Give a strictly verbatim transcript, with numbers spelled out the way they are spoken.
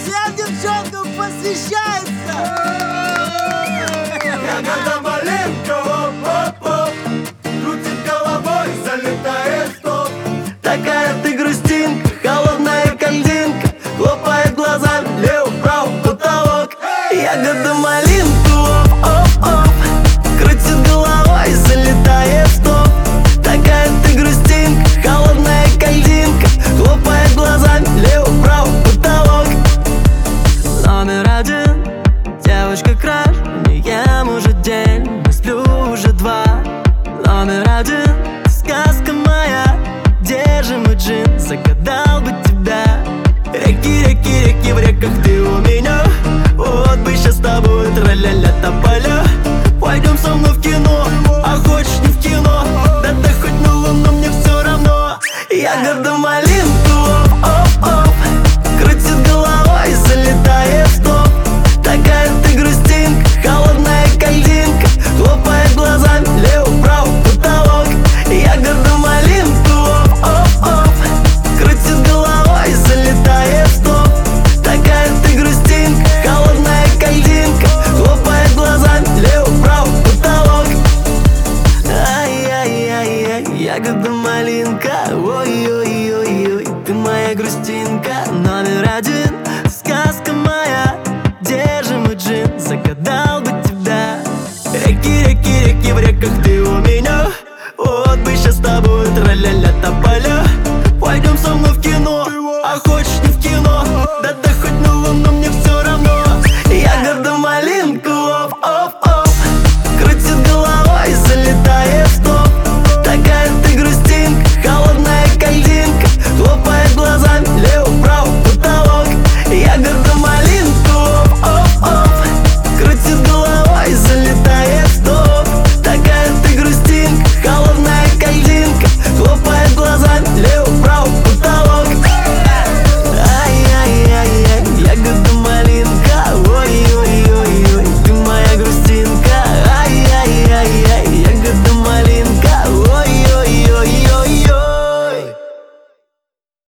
Всем девчонкам посвящается! Ягода малинка, оп-оп-оп, крутит головой, залетает в топ. Такая ты грустинка, холодная кальдинка, хлопает глазами лево-право потолок. Ягода малинка, оп-оп-оп, крутит головой, залетает в топ. Такая ты грустинка, холодная кальдинка, хлопает глазами лево-право потолок. Номер один, девочка краш, не ем уже день, не сплю уже два. Номер один, сказка моя, где же мой джин, загадал бы тебя. Реки, реки, реки, в реках ты у меня. Вот бы сейчас с тобой тра-ля-ля тополя. Пойдем со мной в кино, а хочешь не в кино, да ты хоть на луну, мне все равно. Ягода малинка, оп-оп-оп, крутит головой, залетает в топ. Такая ты грустинка, холодная кальдинка, хлопает глазами лево-право потолок. Ягода малинка, оп-оп-оп, крутит головой, залетает в топ. Такая ты грустинка, холодная кальдинка, хлопает глазами лево-право потолок. Ай-яй-яй-яй, ягода малинка, ой-ой-ой-ой, ты моя грустинка номер один.